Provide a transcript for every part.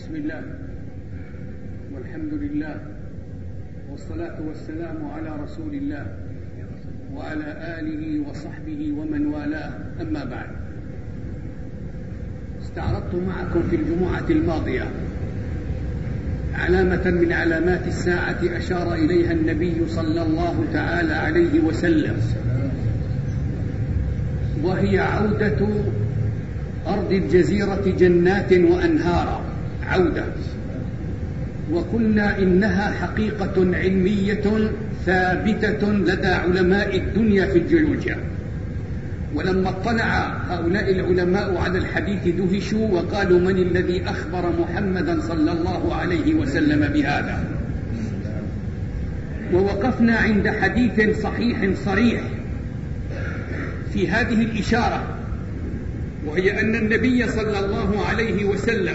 بسم الله والحمد لله والصلاة والسلام على رسول الله وعلى آله وصحبه ومن والاه، أما بعد. استعرضت معكم في الجمعة الماضية علامة من علامات الساعة أشار إليها النبي صلى الله تعالى عليه وسلم، وهي عودة أرض الجزيرة جنات وأنهارا، عودة. وقلنا إنها حقيقة علمية ثابتة لدى علماء الدنيا في الجيولوجيا. ولما اطلع هؤلاء العلماء على الحديث دهشوا وقالوا: من الذي أخبر محمدا صلى الله عليه وسلم بهذا؟ ووقفنا عند حديث صحيح صريح في هذه الإشارة، وهي أن النبي صلى الله عليه وسلم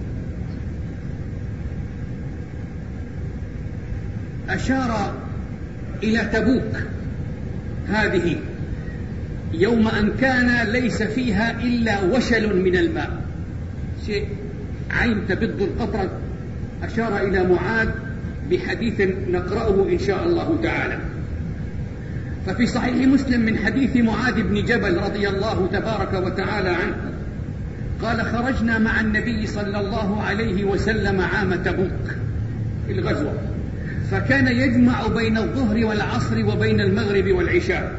أشار إلى تبوك هذه يوم أن كان ليس فيها إلا وشل من الماء، شيء عين تبض القطرة. أشار إلى معاذ بحديث نقرأه إن شاء الله تعالى. ففي صحيح مسلم من حديث معاذ بن جبل رضي الله تبارك وتعالى عنه قال: خرجنا مع النبي صلى الله عليه وسلم عام تبوك في الغزوة، فكان يجمع بين الظهر والعصر وبين المغرب والعشاء.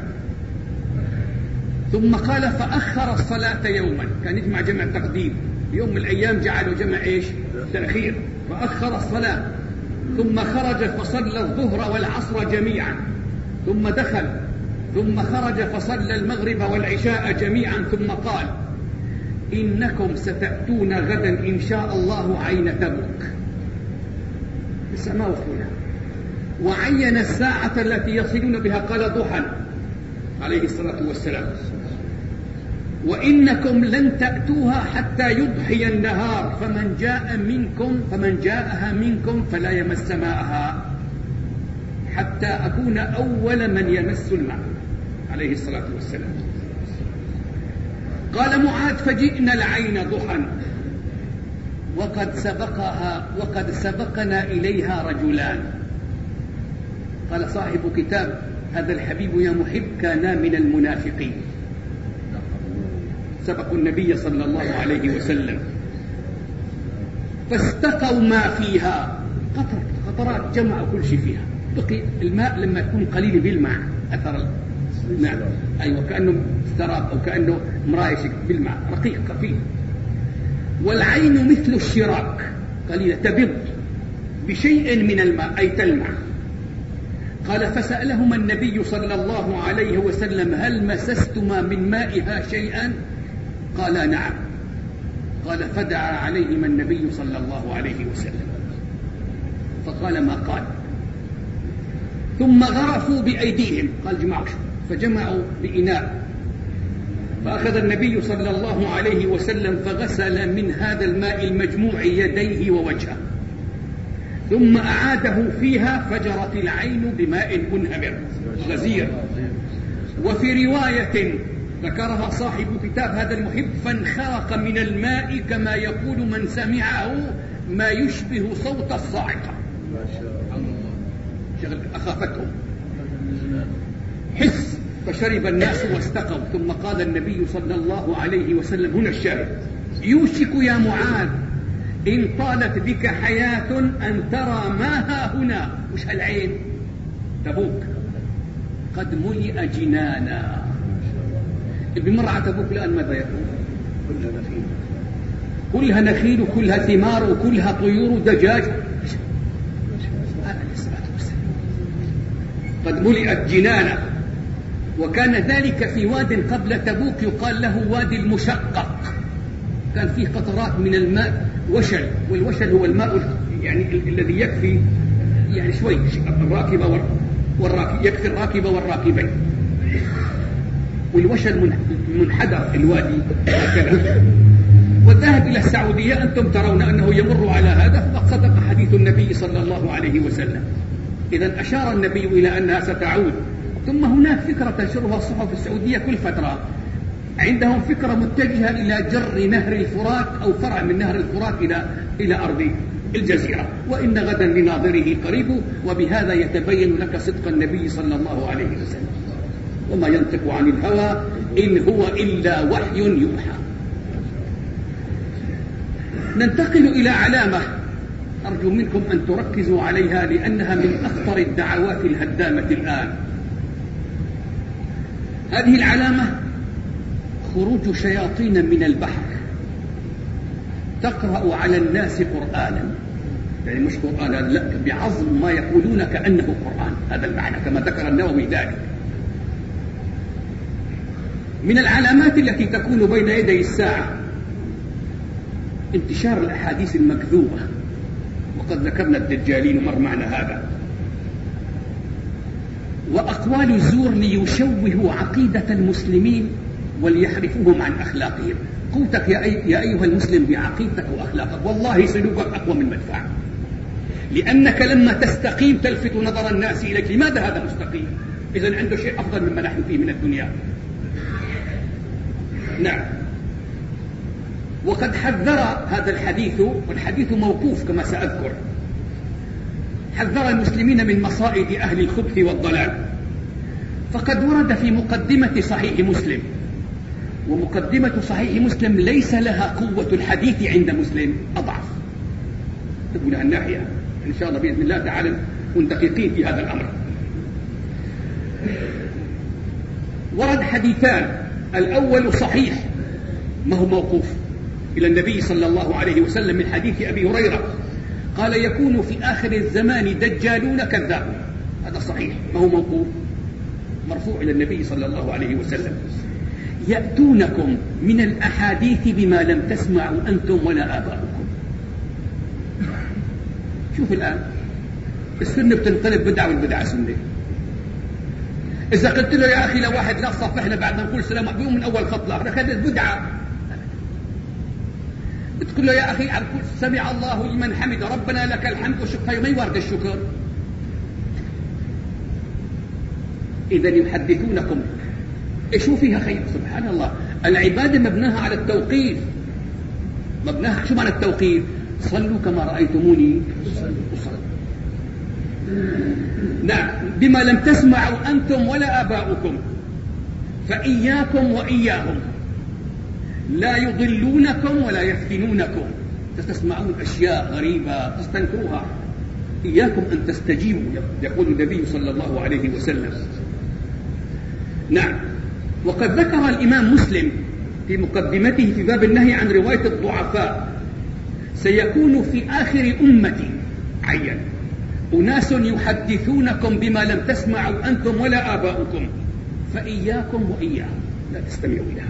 ثم قال: فأخر الصلاة يوما، كان يجمع جمع تقديم، يوم من الأيام جعلوا جمع إيش؟ تأخير. فأخر الصلاة ثم خرج فصلى الظهر والعصر جميعا، ثم دخل ثم خرج فصلى المغرب والعشاء جميعا، ثم قال: إنكم ستأتون غدا إن شاء الله عين تبوك. لسه ما وصلنا. وعين الساعة التي يصلون بها، قال: ضحى عليه الصلاة والسلام. وإنكم لن تأتوها حتى يضحي النهار، فمن جاءها منكم فلا يمس ماءها حتى أكون أول من يمس الماء عليه الصلاة والسلام. قال معاذ: فجئنا العين ضحى وقد سبقنا إليها رجلان. قال صاحب كتاب هذا الحبيب يا محب كانا من المنافقين، سبقوا النبي صلى الله عليه وسلم، فاستقوا ما فيها، قطرات جمعوا كل شيء فيها. بقي الماء لما يكون قليل بالماء أثر الماء، أيوة، كأنه استراب أو كأنه مرايشك بالماء، رقيق خفيف. والعين مثل الشراك، قليلة تبض بشيء من الماء أي تلمع. قال: فسألهما النبي صلى الله عليه وسلم: هل مسستما من مائها شيئا؟ قال: نعم. قال: فدعا عليهما النبي صلى الله عليه وسلم فقال ما قال. ثم غرفوا بأيديهم، قال جمعوا، فجمعوا بإناء، فأخذ النبي صلى الله عليه وسلم فغسل من هذا الماء المجموع يديه ووجهه، ثم أعاده فيها، فجرت العين بماء منهمر غزير. وفي رواية ذكرها صاحب كتاب هذا المحب: فانخرق من الماء كما يقول من سمعه ما يشبه صوت الصاعقة. أخافتهم حس، فشرب الناس واستقوا. ثم قال النبي صلى الله عليه وسلم، هنا الشاهد: يوشك يا معاذ إن طالت بك حياة أن ترى ما ها هنا، مش هالعين، تبوك قد ملئ جنانا. بمر على تبوك الآن ماذا يكون؟ كلها نخيل وكلها ثمار وكلها طيور ودجاج. قد ملئت جنانا. وكان ذلك في واد قبل تبوك يقال له وادي المشقق، كان فيه قطرات من الماء وشل، والوشل هو الماء يعني الذي يكفي يعني شوي الراكب يكفي الراكب والراكبين، والوشل منحدر في الوادي هكذا. والذهب إلى السعودية أنتم ترون أنه يمر على هذا، فقد صدق حديث النبي صلى الله عليه وسلم. إذن أشار النبي إلى أنها ستعود. ثم هناك فكرة تنشرها الصحف السعودية كل فترة، عندهم فكرة متجهة إلى جر نهر الفرات أو فرع من نهر الفرات إلى أرض الجزيرة، وإن غدا لناظره قريب. وبهذا يتبين لك صدق النبي صلى الله عليه وسلم، وما ينطق عن الهوى إن هو إلا وحي يوحى. ننتقل إلى علامة أرجو منكم أن تركزوا عليها، لأنها من أخطر الدعوات الهدامة الآن. هذه العلامة خروج شياطين من البحر تقرأ على الناس قرآنا، يعني مش قرآنا، لا، بعظم ما يقولون كأنه قرآن، هذا المعنى كما ذكر النووي ذلك. من العلامات التي تكون بين يدي الساعة انتشار الأحاديث المكذوبة، وقد ذكرنا الدجالين ومر معنا هذا، وأقوال الزور ليشوهوا عقيدة المسلمين وليحرفوهم عن أخلاقهم. قوتك يا أيها المسلم بعقيدتك وأخلاقك، والله سلوكك أقوى من مدفع، لأنك لما تستقيم تلفت نظر الناس إليك. لماذا هذا مستقيم؟ إذن عنده شيء أفضل مما نحن فيه من الدنيا. نعم. وقد حذر هذا الحديث، والحديث موقوف كما سأذكر، حذر المسلمين من مصائد أهل الخبث والضلال. فقد ورد في مقدمة صحيح مسلم، ومقدمة صحيح مسلم ليس لها قوة الحديث عند مسلم، أضعف تقول الناحية إن شاء الله بإذن الله تعالى مندققين في هذا الأمر. ورد حديثان، الأول صحيح ما هو موقوف إلى النبي صلى الله عليه وسلم من حديث أبي هريرة قال: يكون في آخر الزمان دجالون كذابون. هذا صحيح ما هو موقوف، مرفوع إلى النبي صلى الله عليه وسلم: يأتونكم من الأحاديث بما لم تسمعوا أنتم ولا آباؤكم. شوف الآن السنة بتنقلب بدعة والبدعة سنة. إذا قلت له يا أخي لو واحد لا صفحنا بعد ما نقول سلام عليكم من أول خط لا هذا بدعة، بتقول له يا أخي سمع الله لمن حمد ربنا لك الحمد وشكر، ما يوارد الشكر. إذا يحدثونكم إيش فيها خير؟ سبحان الله، العبادة مبناها على التوقيف، مبناها شو معنى التوقيف؟ صلوا كما رأيتموني أصلي. نعم. بما لم تسمعوا أنتم ولا آباؤكم فإياكم وإياهم لا يضلونكم ولا يفتنونكم. تسمعون أشياء غريبة تستنكروها، إياكم أن تستجيبوا، يقول النبي صلى الله عليه وسلم. نعم. وقد ذكر الإمام مسلم في مقدمته في باب النهي عن رواية الضعفاء: سيكون في آخر أمتي عين أناس يحدثونكم بما لم تسمعوا أنتم ولا آباؤكم فإياكم وإياهم لا تستمعوا لها.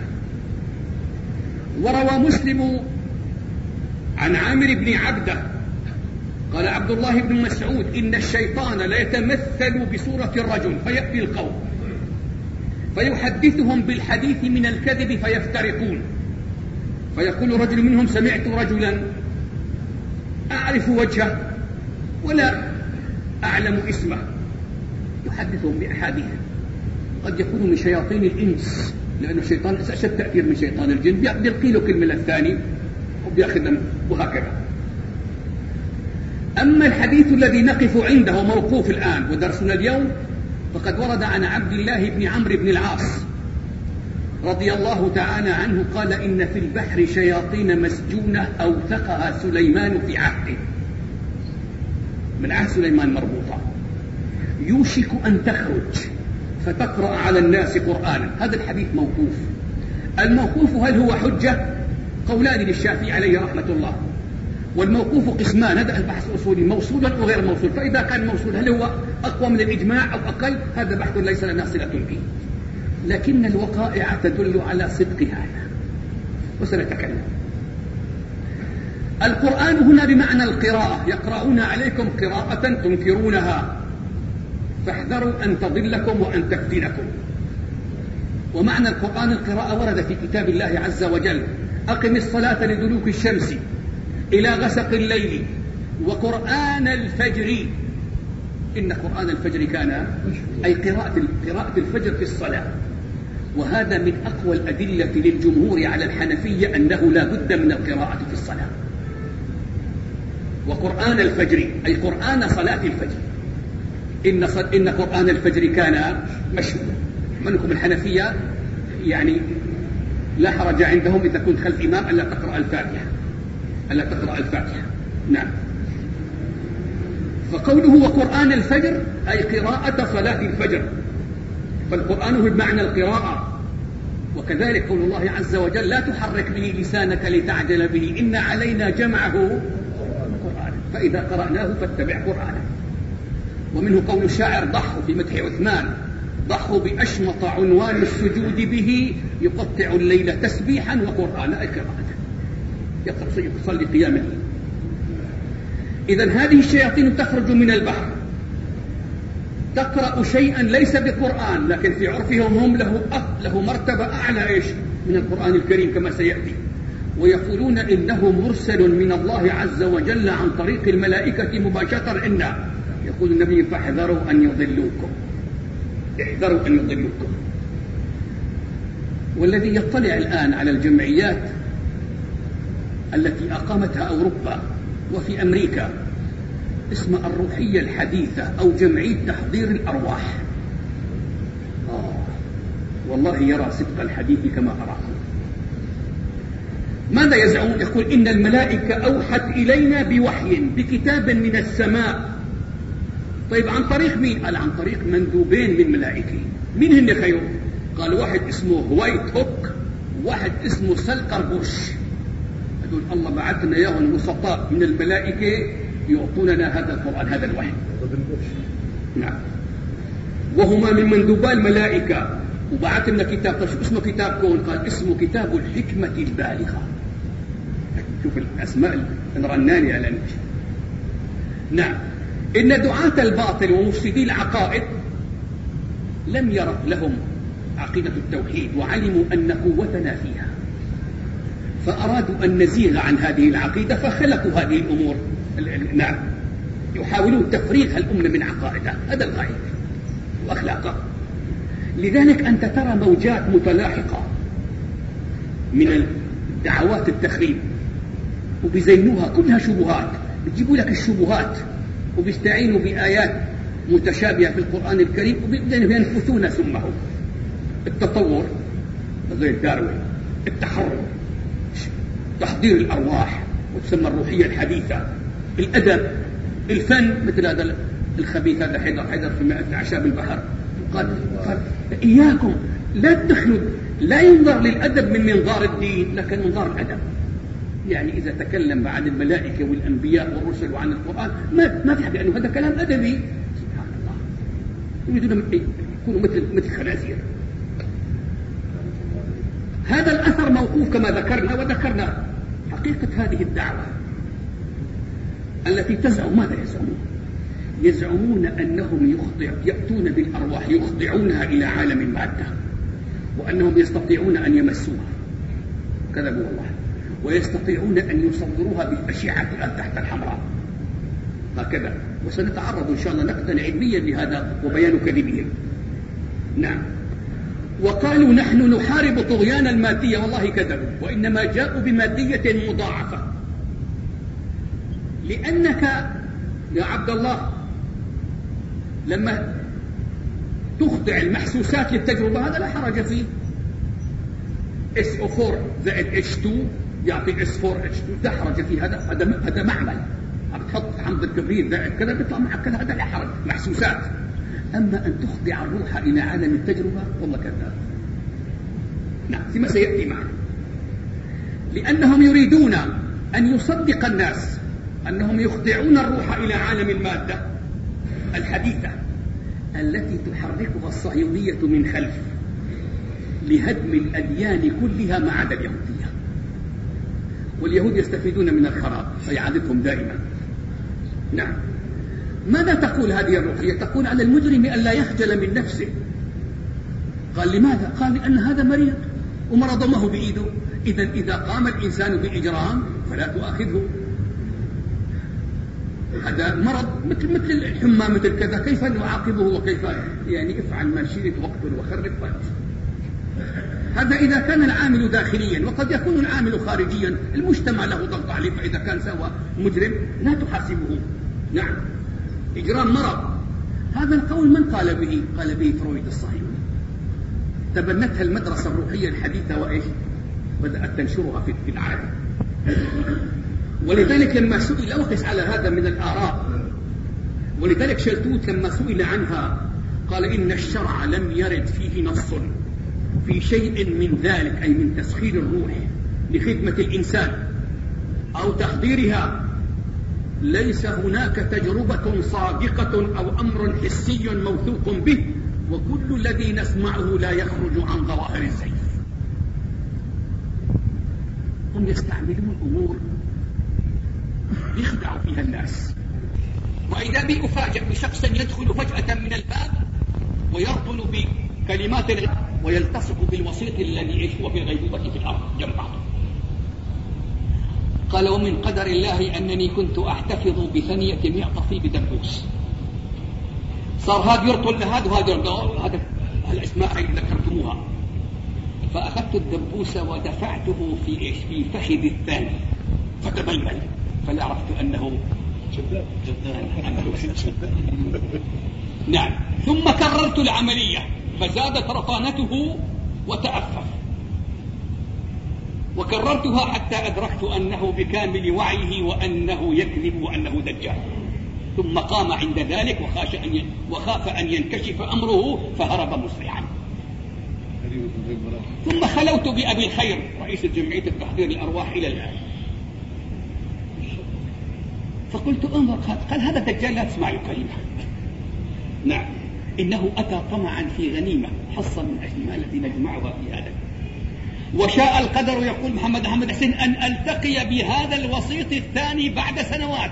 وروى مسلم عن عامر بن عبده قال عبد الله بن مسعود: إن الشيطان ليتمثل بصورة الرجل فيأتي القوم فيحدثهم بالحديث من الكذب فيفترقون، فيقول رجل منهم: سمعت رجلا أعرف وجهه ولا أعلم اسمه، يحدثهم بأحاديث قد يكون من شياطين الإنس، لأن الشيطان أشد تأثير من شيطان الجن، بيلقي له كلمة للثاني وبيأخذ وهكذا. أما الحديث الذي نقف عنده موقوف الآن ودرسنا اليوم فقد ورد عن عبد الله بن عمرو بن العاص رضي الله تعالى عنه قال: إن في البحر شياطين مسجونة أوثقها سليمان في عهده، من عهد سليمان مربوطة، يوشك أن تخرج فتقرأ على الناس قرآنا. هذا الحديث موقوف. الموقوف هل هو حجة؟ قولان للشافعي عليه رحمة الله. والموقوف قسمان، هذا البحث الأصولي، موصول أو غير موصول. فإذا كان موصول هل هو أقوى من الإجماع أو أقل؟ هذا بحث ليس لنا صلة فيه، لكن الوقائع تدل على صدق هذا وسنتكلم. القرآن هنا بمعنى القراءة، يقرؤون عليكم قراءة تنكرونها فاحذروا أن تضلكم وأن تفتنكم. ومعنى القرآن القراءة ورد في كتاب الله عز وجل: أقم الصلاة لدلوك الشمس إلى غسق الليل وقرآن الفجر إن قرآن الفجر كان أي قراءة الفجر في الصلاة. وهذا من أقوى الأدلة للجمهور على الحنفية أنه لا بد من القراءة في الصلاة. وقرآن الفجر أي قرآن صلاة الفجر، إن قرآن الفجر كان مشهودا. منكم الحنفية يعني لا حرج عندهم إذا كنت خلف إمام ألا تقرأ الفاتحة. نعم. فقوله وقرآن الفجر أي قراءة صلاة الفجر، فالقرآن هو بمعنى القراءة. وكذلك قول الله عز وجل لا تحرك به لسانك لتعجل به إن علينا جمعه قرآنا فإذا قرأناه فاتبع قرآنه. ومنه قول الشاعر ضحوا في مدح عثمان ضحوا بأشمط عنوان السجود به يقطع الليل تسبيحا وقرآنا أي قراءة يصلي قيام الليل. إذن هذه الشياطين تخرج من البحر تقرأ شيئا ليس بقرآن، لكن في عرفهم هم له مرتبة أعلى من القرآن الكريم كما سيأتي، ويقولون إنه مرسل من الله عز وجل عن طريق الملائكة مباشرة. يقول النبي فاحذروا أن يضلوكم، احذروا أن يضلوكم. والذي يطلع الآن على الجمعيات التي أقامتها أوروبا وفي أمريكا اسمها الروحية الحديثة أو جمعية تحضير الأرواح، والله يرى صدق الحديث كما أراه. ماذا يزعمون؟ يقول إن الملائكة أوحت إلينا بوحي بكتاب من السماء. طيب عن طريق مين؟ قال عن طريق مندوبين من ملائكة. مين هن خير؟ قال واحد اسمه هوايت هوك وواحد اسمه سلقربوش. هذول الله بعثنا إياهم وسطاء من الملائكة يعطوننا هذا القرآن هذا الوحي. نعم. وهما من مندوبا الملائكة وبعث لنا كتاب. شو اسمه كتابكم؟ قال اسمه كتاب الحكمة البالغة. شوف الأسماء الرنانة على نفسه. نعم. إن دعاة الباطل ومفسدي العقائد لم يرق لهم عقيدة التوحيد وعلموا أن قوتنا فيها، فأرادوا أن نزيغ عن هذه العقيدة فخلقوا هذه الأمور. نعم. يحاولون تفريغ الأمة من عقائدها، هذا الغاية وأخلاقها. لذلك أنت ترى موجات متلاحقة من دعوات التخريب وبيزينوها كلها شبهات، بيجيبوا لك الشبهات وبيستعينوا بآيات متشابهة في القرآن الكريم وبينفثون سمهم. التطور زي داروين، التحرر، تحضير الأرواح وتسمى الروحية الحديثة، الأدب، الفن مثل هذا الخبيث هذا حيدر في 100 أعشاب البحر قال إياكم لا تدخلوا، لا ينظر للأدب من منظار الدين لكن منظار الأدب. يعني إذا تكلم عن الملائكة والأنبياء والرسل وعن القرآن ما في حاجة، لأنه هذا كلام أدبي. سبحان الله، يريدون يكونوا مثل خنازير. هذا الأثر موقوف كما ذكرنا، وذكرنا حقيقة هذه الدعوة التي تزعم. ماذا يزعمون؟ يزعمون أنهم يأتون بالأرواح يخضعونها إلى عالم المادة، وأنهم يستطيعون أن يمسوها. كذبوا والله. ويستطيعون أن يصوروها بالأشعة تحت الحمراء هكذا. وسنتعرض إن شاء الله نقدا علميا لهذا وبيان كذبهم. نعم. وقالوا نحن نحارب طغيان المادية، والله كذبوا، وإنما جاءوا بمادية مضاعفة. لأنك يا عبد الله لما تخضع المحسوسات للتجربة هذا لا حرج فيه. SO4 زائد H2 يعطي S4H2 لا حرج فيه. هذا معمل، تحط حمض الكبريت زائد كذا بيطلع معك كذا، هذا لا حرج، محسوسات. أما أن تخضع الروح إلى عالم التجربة والله كذاب. نعم، فيما سيأتي معنا. لأنهم يريدون أن يصدق الناس أنهم يخضعون الروح إلى عالم المادة الحديثة التي تحركها الصهيونية من خلف لهدم الأديان كلها ما عدا اليهودية. واليهود يستفيدون من الخراب فيعادتهم دائما. نعم. ماذا تقول هذه الروحية؟ تقول على المجرم أن لا يخجل من نفسه. قال لماذا؟ قال لأن هذا مريض ومرض ما هو بإيده. إذا قام الإنسان بإجرام فلا تؤاخذه، هذا مرض مثل الحمى مثل كذا، كيف نعاقبه وكيف يعني افعل ما شئت واقتل وخرب. هذا إذا كان العامل داخليا، وقد يكون العامل خارجيا، المجتمع له ضغط عليه، فإذا كان سوى مجرم لا تحاسبه. نعم، إجرام مرض. هذا القول من قال به؟ قال به فرويد الصهيوني، تبنتها المدرسة الروحية الحديثة وإيش بدأت تنشرها في العالم. ولذلك لما سئل، أوقس على هذا من الآراء، ولذلك شلتوت لما سئل عنها قال إن الشرع لم يرد فيه نص في شيء من ذلك، أي من تسخير الروح لخدمة الإنسان أو تحضيرها. ليس هناك تجربة صادقة أو أمر حسي موثوق به، وكل الذي نسمعه لا يخرج عن ظواهر السيف. هم يستعملون أمور يخدع فيها الناس. وإذا بي أفاجأ بشخص يدخل فجأة من الباب ويرطل بكلمات ويلتصق بالوسيط الذي هو في الغيبوبة في الأرض جنب بعضه. قال ومن قدر الله أنني كنت أحتفظ بثنية يعطفي بدبوس. صار هذا يرطل لهذا وهذا الأسماء اللي ذكرتموها. فأخذت الدبوس ودفعته في فخذ الثاني فتبلبل، فلا عرفت أنه نعم. ثم كررت العملية فزادت رطانته وتأفف، وكررتها حتى أدركت أنه بكامل وعيه وأنه يكذب وأنه دجال. ثم قام عند ذلك وخاف أن ينكشف أمره فهرب مسرعا. ثم خلوت بأبي الخير رئيس جمعية التحضير الأرواح إلى الآن، فقلت انظر، قال هذا الدجال لا تسمع كلمة. نعم، إنه أتى طمعا في غنيمة حصا من أجل ما الذي نجمعها في هذا. وشاء القدر، يقول محمد حسين، أن ألتقي بهذا الوسيط الثاني بعد سنوات،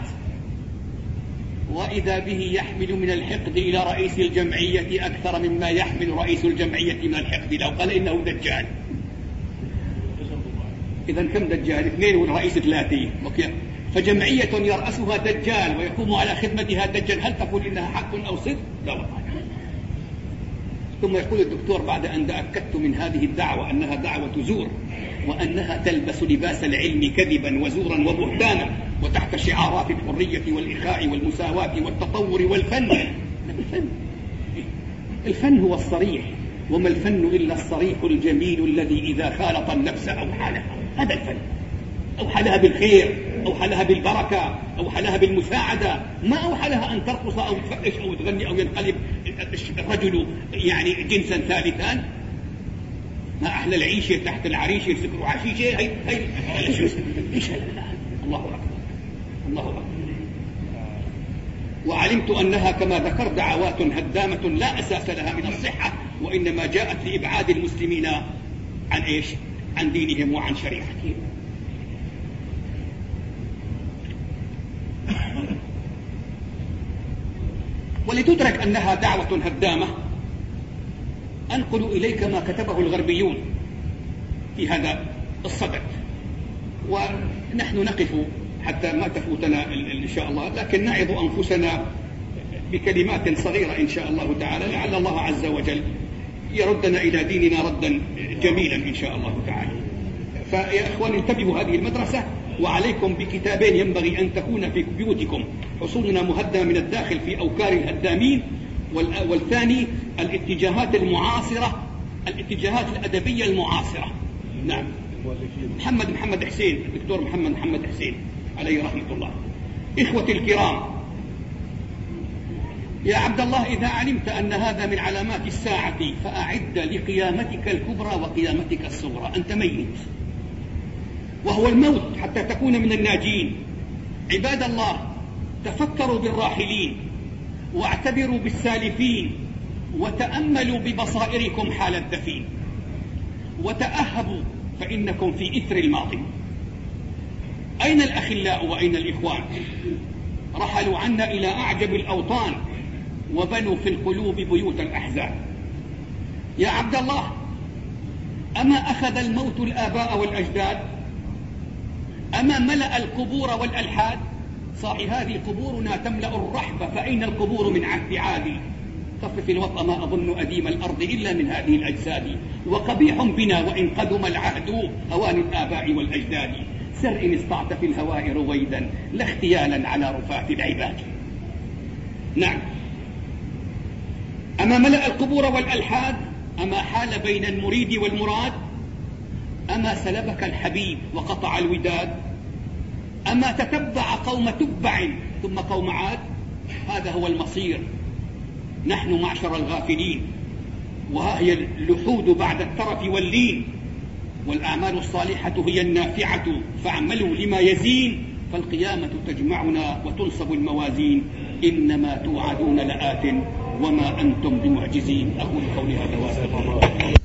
وإذا به يحمل من الحقد إلى رئيس الجمعية أكثر مما يحمل رئيس الجمعية من الحقد لو قال إنه دجال. إذن كم دجال؟ 2 والرئيس 3. فجمعية يرأسها دجال ويقوم على خدمتها دجال، هل تقول إنها حق أو صدق؟ لا والله. ثم يقول الدكتور بعد أن تأكدت من هذه الدعوة أنها دعوة زور، وأنها تلبس لباس العلم كذبا وزورا وبهتانا، وتحت شعارات الحرية والإخاء والمساواة والتطور والفن. الفن هو الصريح، وما الفن إلا الصريح الجميل الذي إذا خالط النفس أوحى لها. هذا الفن، أوحى لها بالخير، أوحى لها بالبركة، أوحى لها بالمساعدة، ما أوحى لها أن ترقص أو تفحش أو تغني أو ينقلب الرجل يعني جنسا ثالثا. ما أحلى العيشة تحت العريشة يسكروا عشيشة. هي إيش هذا؟ الله أكبر، الله أكبر. وعلمت أنها كما ذكر دعوات هدامة لا أساس لها من الصحة، وإنما جاءت لإبعاد المسلمين عن إيش؟ عن دينهم وعن شريعتهم. ولتدرك أنها دعوة هدامة أنقل إليك ما كتبه الغربيون في هذا الصدد، ونحن نقف حتى ما تفوتنا إن شاء الله، لكن نعظ أنفسنا بكلمات صغيرة إن شاء الله تعالى، لعل الله عز وجل يردنا إلى ديننا ردا جميلا إن شاء الله تعالى. فيا إخوان انتبهوا، هذه المدرسة وعليكم بكتابين ينبغي أن تكون في بيوتكم: حصوننا مهدمة من الداخل في أوكار الهدامين، والثاني الاتجاهات المعاصرة، الاتجاهات الأدبية المعاصرة. نعم، محمد حسين، الدكتور محمد حسين عليه رحمة الله. إخوتي الكرام، يا عبد الله، إذا علمت أن هذا من علامات الساعة فأعد لقيامتك الكبرى وقيامتك الصغرى. أنت ميت وهو الموت حتى تكون من الناجين. عباد الله، تفكروا بالراحلين واعتبروا بالسالفين، وتأملوا ببصائركم حال الدفين، وتأهبوا فإنكم في إثر الماضي. أين الأخلاء وأين الإخوان؟ رحلوا عنا إلى أعجب الأوطان وبنوا في القلوب بيوت الأحزان. يا عبد الله، أما أخذ الموت الآباء والأجداد؟ أما ملأ القبور والألحاد؟ صاح هذه قبورنا تملأ الرحب، فأين القبور من عهد عادي؟ طفف الوطأ ما أظن أديم الأرض إلا من هذه الأجساد، وقبيح بنا وإن قدم العهد هوان الآباء والأجداد. سر إن استطعت في الهواء رويدا لا اختيالا على رفاة العباد. نعم، أما ملأ القبور والألحاد، أما حال بين المريد والمراد، أما سلبك الحبيب وقطع الوداد، أما تتبع قوم تبع ثم قوم عاد. هذا هو المصير. نحن معشر الغافلين، وها هي اللحود بعد الترف واللين، والأعمال الصالحة هي النافعة فاعملوا لما يزين، فالقيامة تجمعنا وتنصب الموازين، إنما توعدون لآت وما أنتم بمعجزين. أقول قولي هذا وأستغفر الله.